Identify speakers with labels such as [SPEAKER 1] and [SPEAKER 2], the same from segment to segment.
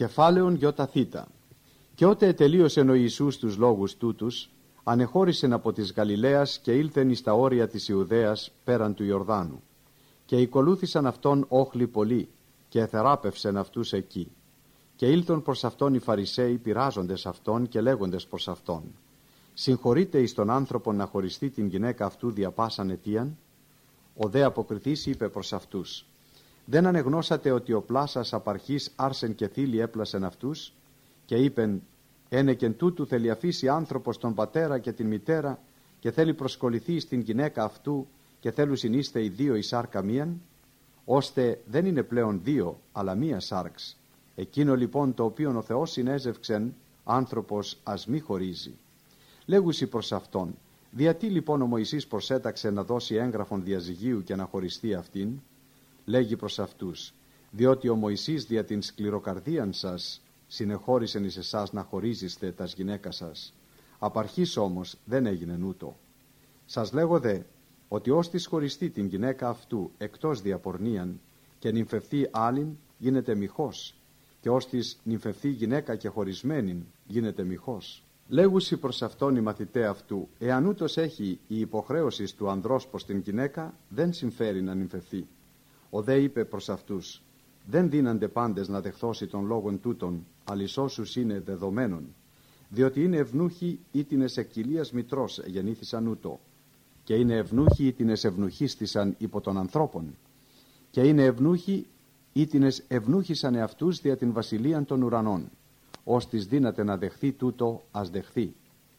[SPEAKER 1] Κεφάλαιον Ιωταθήτα. Και ότε ετελείωσεν ο Ιησούς τους λόγους τούτους, ανεχώρησεν από της Γαλιλαίας και ήλθεν εις τα όρια της Ιουδαίας πέραν του Ιορδάνου. Και οικολούθησαν αυτόν όχλοι πολλοί, και εθεράπευσεν αυτούς εκεί. Και ήλθον προς αυτόν οι Φαρισαίοι πειράζοντες αυτόν και λέγοντες προς αυτόν: Συγχωρείτε εις τον άνθρωπον να χωριστεί την γυναίκα αυτού δια πάσαν αιτίαν? Ο δε αποκριθής είπε προς αυτούς: Δεν ανεγνώσατε ότι ο πλάσας απαρχής άρσεν και θήλη έπλασεν αυτούς? Και είπεν: Ένεκεν τούτου θέλει αφήσει άνθρωπος τον πατέρα και την μητέρα και θέλει προσκοληθεί στην γυναίκα αυτού και θέλουν συνείστε οι δύο εις σάρκα μίαν? Ώστε δεν είναι πλέον δύο αλλά μία σάρξ. Εκείνο λοιπόν το οποίο ο Θεός συνέζευξεν, άνθρωπος ας μη χωρίζει. Λέγουσι προς αυτόν: Διατί λοιπόν ο Μωυσής προσέταξε να δώσει έγγραφον διαζυγίου και να χωριστεί αυτήν? Λέγει προς αυτούς: Διότι ο Μωυσής δια την σκληροκαρδίαν σας συνεχώρησεν εις εσάς να χωρίζεστε τας γυναίκας σας. Απαρχής όμως δεν έγινε ούτω. Σας λέγω δε ότι ως της χωριστεί την γυναίκα αυτού εκτός διαπορνίαν και νυμφευθεί άλλην γίνεται μοιχός, και ως της νυμφευθεί γυναίκα και χωρισμένην γίνεται μοιχός. Λέγουσι προς αυτόν οι μαθηταί αυτού: Εάν ούτως έχει η υποχρέωση του ανδρός προς την γυναίκα, δεν συμφέρει να νυμφευθεί. Ο δε είπε προς αυτούς: Δεν δύνανται πάντες να δεχθώσει των λόγων τούτων, αλης όσους είναι δεδομένων, διότι είναι ευνούχοι ήτινες εκκυλίας μητρός γεννήθησαν ούτω, και είναι ευνούχοι ήτινες ευνουχίστησαν υπό των ανθρώπων, και είναι ευνούχοι ήτινες ευνούχησαν εαυτούς δια την βασιλείαν των ουρανών. Ως της δύναται να δεχθεί τούτο, ας δεχθεί.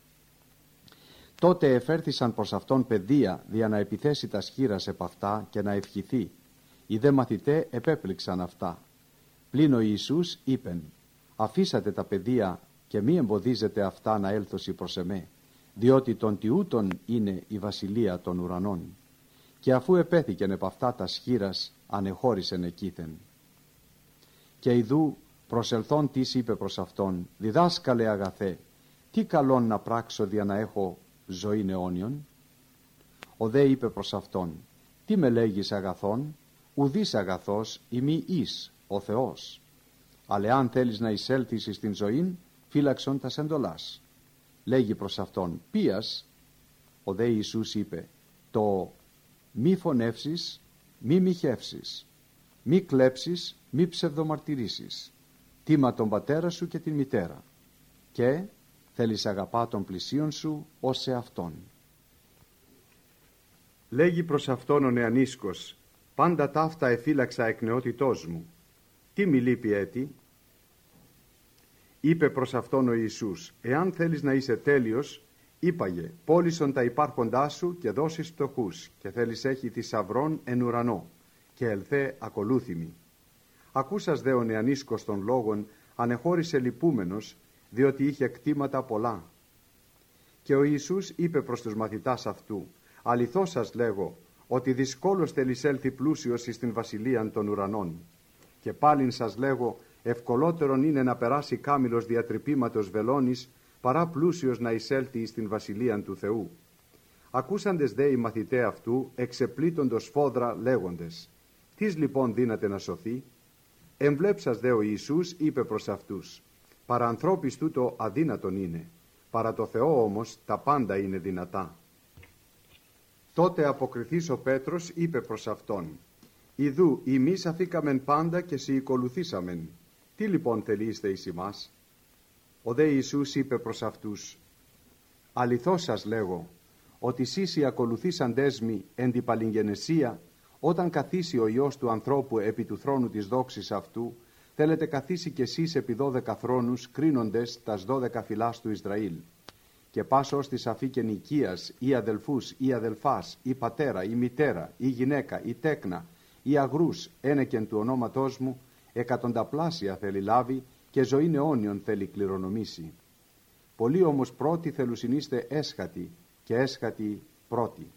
[SPEAKER 1] Τότε εφέρθησαν προς αυτόν παιδεία δια να επιθέσει τα σχήρας επ' αυτά και να ευχηθεί. Οι δε μαθητέ επέπληξαν αυτά. Πλην ο Ιησούς είπεν: Αφήσατε τα παιδεία και μη εμποδίζετε αυτά να έλθωσι προς εμέ, διότι των τιούτων είναι η βασιλεία των ουρανών. Και αφού επέθηκεν επ' αυτά τα σχήρας, ανεχώρησεν εκείθεν. Και ιδού προσελθόν της είπε προς αυτόν: Διδάσκαλε αγαθέ, τι καλόν να πράξω δια να έχω ζωήν αιώνιον? Ο δε είπε προς αυτόν: Τι με λέγεις αγαθόν? Ουδής αγαθός ημί εις ο Θεός. Αλλά αν θέλεις να εισέλθεις εις την ζωήν, φύλαξον τας εντολάς. Λέγει προς αυτόν: Ποίας? Ο δε Ιησούς είπε: Το μη φωνεύσεις, μη μοιχεύσεις, μη κλέψεις, μη ψευδομαρτυρήσεις, τίμα τον πατέρα σου και την μητέρα, και θέλεις αγαπά τον πλησίον σου ως σε αυτόν. Λέγει προς αυτόν ο νεανίσκος: Πάντα ταύτα εφύλαξα εκ νεότητός μου. Τι μη λείπει έτη? Είπε προς αυτόν ο Ιησούς: Εάν θέλεις να είσαι τέλειος, είπαγε, πώλησον τα υπάρχοντά σου και δώσεις φτωχούς, και θέλεις έχει θησαυρών εν ουρανό, και ελθέ ακολούθημι. Ακούσας δε ο νεανίσκος των λόγων, ανεχώρησε λυπούμενος, διότι είχε κτήματα πολλά. Και ο Ιησούς είπε προς τους μαθητάς αυτού: Αληθώς σας λέγω, ότι δυσκόλως θέλεις έλθει πλούσιος εις την βασιλείαν των ουρανών. Και πάλιν σας λέγω, ευκολότερον είναι να περάσει κάμιλος διατρυπήματος βελόνης, παρά πλούσιος να εισέλθει εις την βασιλείαν του Θεού. Ακούσαντες δε οι μαθηταί αυτού, εξεπλήττοντος φόδρα λέγοντες: Τις λοιπόν δύναται να σωθεί? Εμβλέψας δε ο Ιησούς είπε προς αυτούς: Παρά ανθρώπης τούτο αδύνατον είναι, παρά το Θεό όμως τα πάντα είναι δυνατά. Τότε αποκριθής ο Πέτρος είπε προς αυτόν: Ιδού ημείς αφήκαμεν πάντα και σε ακολουθήσαμεν. Τι λοιπόν θελείστε εις ημάς? Ο δε Ιησούς είπε προς αυτούς: Αληθώς σας λέγω, ότι εσείς οι ακολουθήσαντές μοι εν τη παλιγγενεσία, όταν καθίσει ο Υιός του ανθρώπου επί του θρόνου της δόξης αυτού, θέλετε καθίσει κι εσείς επί 12 θρόνους, κρίνοντες τας 12 φυλάς του Ισραήλ. Και πάσο ως της αφήκεν οικίας, ή αδελφούς, ή αδελφάς, ή πατέρα, ή μητέρα, ή γυναίκα, ή τέκνα, ή αγρούς, ένεκεν του ονόματός μου, εκατονταπλάσια θέλει λάβει, και ζωήν αιώνιον θέλει κληρονομήσει. Πολλοί όμως πρώτοι θελουσιν είστε έσχατοι, και έσχατοι πρώτοι.